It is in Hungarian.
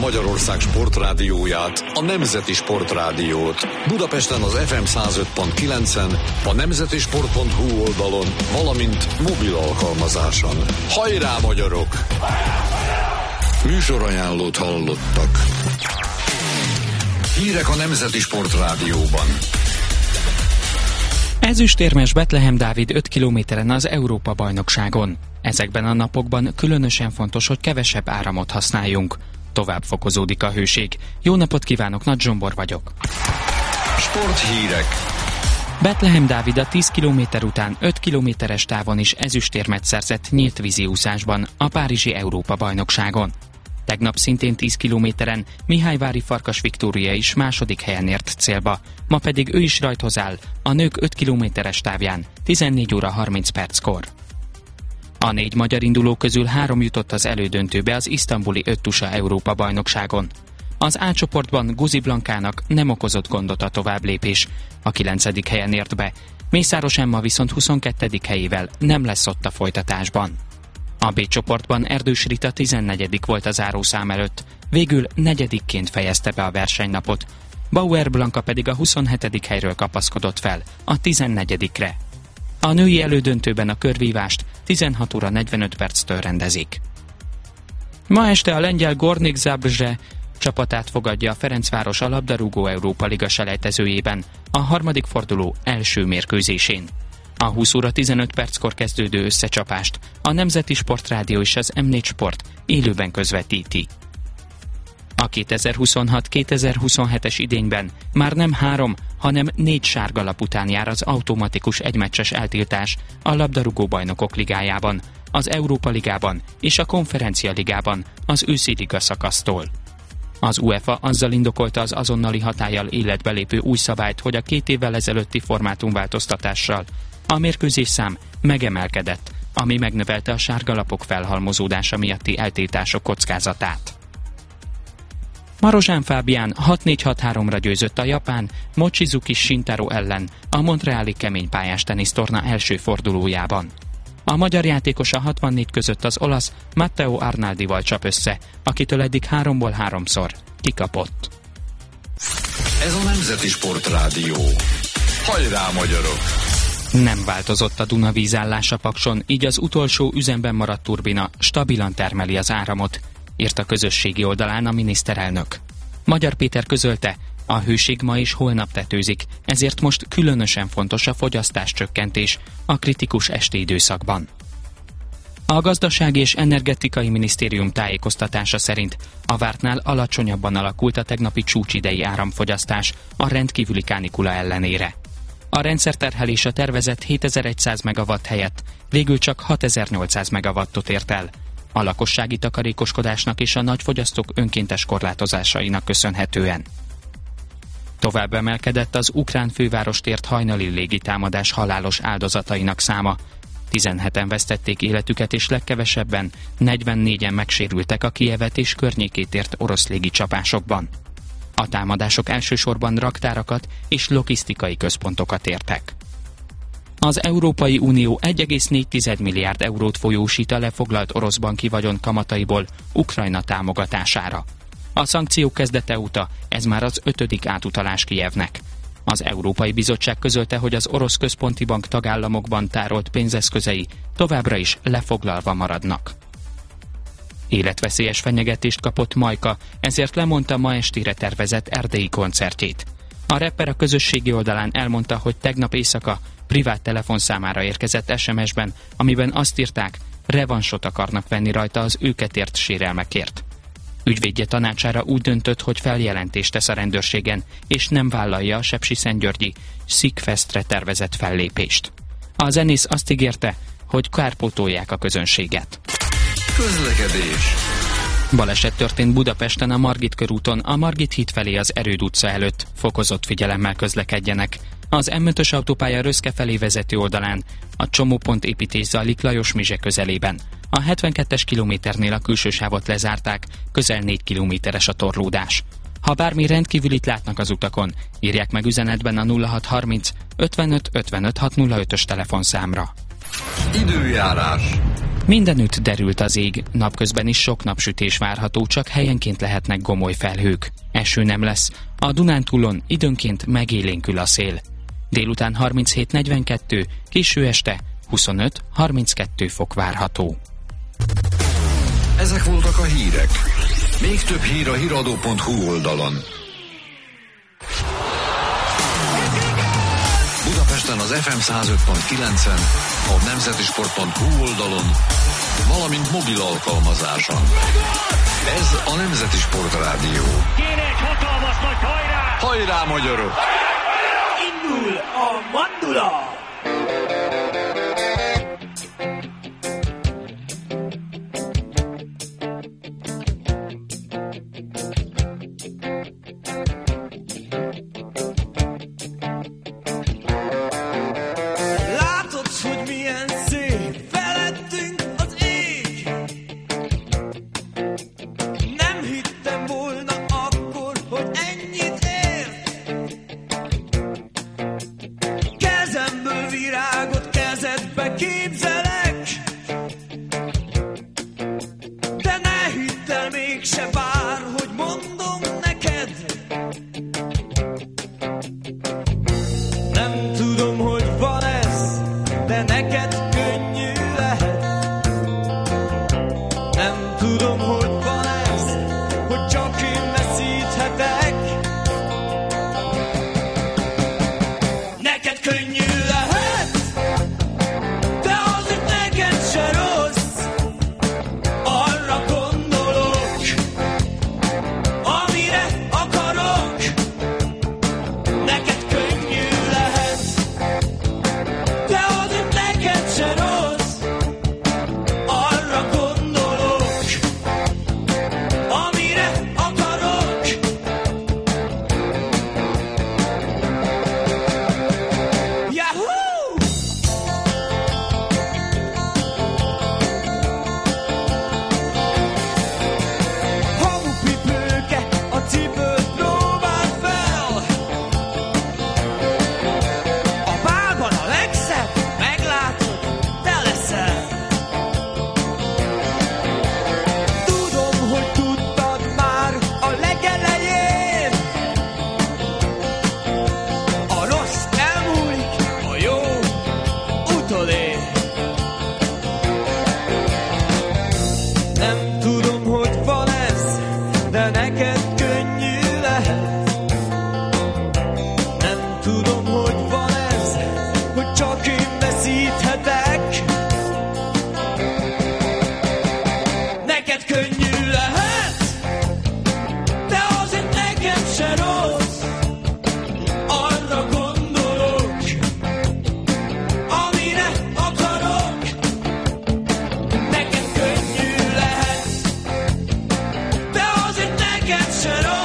Magyarország sportrádióját, a Nemzeti Sportrádiót. Budapesten az FM 105.9-en, a nemzetisport.hu oldalon, valamint mobil alkalmazáson. Hajrá, magyarok! Műsorajánlót hallottak. Hírek a Nemzeti Sportrádióban. Ezüstérmes Bethlehem Dávid 5 kilométeren az Európa-bajnokságon. Ezekben a napokban különösen fontos, hogy kevesebb áramot használjunk. Tovább fokozódik a hőség. Jó napot kívánok, Nagy Zsombor vagyok. Sporthírek. Bethlehem Dávid a 10 kilométer után 5 kilométeres távon is ezüstérmet szerzett nyílt víziúszásban a párizsi Európa-bajnokságon. Tegnap szintén 10 kilométeren Mihályvári Farkas Viktória is második helyen ért célba, ma pedig ő is rajthoz áll a nők 5 kilométeres távján 14 óra 30 perckor. A 4 magyar induló közül 3 jutott az elődöntőbe az isztambuli öttusa Európa-bajnokságon. Az A csoportban Guzi Blankának nem okozott gondot a továbblépés, a 9. helyen ért be, Mészáros Emma viszont 22. helyével nem lesz ott a folytatásban. A B csoportban Erdős Rita 14. volt a zárószám előtt, végül 4-ként fejezte be a versenynapot, Bauer Blanka pedig a 27. helyről kapaszkodott fel, a 14-re. A női elődöntőben a körvívást 16 óra 45 perctől rendezik. Ma este a lengyel Gornik Zabrze csapatát fogadja a Ferencváros a labdarúgó Európa Liga selejtezőjében, a harmadik forduló első mérkőzésén. A 20 óra 15 perckor kezdődő összecsapást a Nemzeti Sportrádió és az M4 Sport élőben közvetíti. A 2026-2027-es idényben már nem 3, hanem 4 sárgalap után jár az automatikus egymeccses eltiltás a labdarúgó bajnokok ligájában, az Európa Ligában és a Konferencia Ligában az őszi liga szakasztól. Az UEFA azzal indokolta az azonnali hatállyal életbe lépő új szabályt, hogy a 2 évvel ezelőtti formátumváltoztatással a mérkőzésszám megemelkedett, ami megnövelte a sárgalapok felhalmozódása miatti eltiltások kockázatát. Marozsán Fábián 6-4-6-3-ra győzött a japán Mochizuki Shintaro ellen a montreali keménypályás tenisztorna első fordulójában. A magyar játékos a 64 között az olasz Matteo Arnaldival csap össze, akitől eddig 3-ból 3-szor kikapott. Ez a Nemzeti Sportrádió. Hajrá, magyarok! Nem változott a Duna vízállása Pakson, így az utolsó üzemben maradt turbina stabilan termeli az áramot, írt a közösségi oldalán a miniszterelnök. Magyar Péter közölte, a hőség ma és holnap tetőzik, ezért most különösen fontos a fogyasztáscsökkentés a kritikus esti időszakban. A Gazdasági és Energetikai Minisztérium tájékoztatása szerint a vártnál alacsonyabban alakult a tegnapi csúcsidei áramfogyasztás a rendkívüli kánikula ellenére. A rendszerterhelés a tervezett 7100 megawatt helyett végül csak 6800 megawattot ért el, a lakossági takarékoskodásnak és a nagyfogyasztók önkéntes korlátozásainak köszönhetően. Tovább emelkedett az ukrán fővárost ért hajnali légitámadás halálos áldozatainak száma. 17-en vesztették életüket és legkevesebben 44-en megsérültek a Kijevet és környékét ért orosz légicsapásokban. A támadások elsősorban raktárakat és logisztikai központokat értek. Az Európai Unió 1,4 milliárd eurót folyósít a lefoglalt orosz banki vagyon kamataiból Ukrajna támogatására. A szankciók kezdete óta ez már az 5. átutalás Kijevnek. Az Európai Bizottság közölte, hogy az orosz központi bank tagállamokban tárolt pénzeszközei továbbra is lefoglalva maradnak. Életveszélyes fenyegetést kapott Majka, ezért lemondta ma estére tervezett erdélyi koncertjét. A rapper a közösségi oldalán elmondta, hogy tegnap éjszaka privát telefonszámára érkezett SMS-ben, amiben azt írták, revansot akarnak venni rajta az őket ért sérelmekért. Ügyvédje tanácsára úgy döntött, hogy feljelentést tesz a rendőrségen, és nem vállalja a sepsiszentgyörgyi Szikfestre tervezett fellépést. A zenész azt ígérte, hogy kárpótolják a közönséget. Közlekedés. Baleset történt Budapesten a Margit körúton, a Margit híd felé az Erőd utca előtt. Fokozott figyelemmel közlekedjenek. Az M5-ös autópálya Röszke felé vezető oldalán a csomópont építés zajlik Lajos Mizse közelében. A 72-es kilométernél a külső sávot lezárták, közel 4 kilométeres a torlódás. Ha bármi rendkívülit látnak az utakon, írják meg üzenetben a 0630 55 55 605-ös telefonszámra. Időjárás. Mindenütt derült az ég, napközben is sok napsütés várható, csak helyenként lehetnek gomoly felhők. Eső nem lesz, a Dunántúlon időnként megélénkül a szél. Délután 37-42, késő este 25-32 fok várható. Ezek voltak a hírek. Még több hír a hiradó.hu oldalon. Budapesten az FM 105.9-en, a nemzetisport.hu oldalon, valamint mobil alkalmazáson. Ez a Nemzeti Sport Rádió. Kéne egy hatalmas nagy hajrá! Hajrá, magyarok! Indul a mandula! Shut up.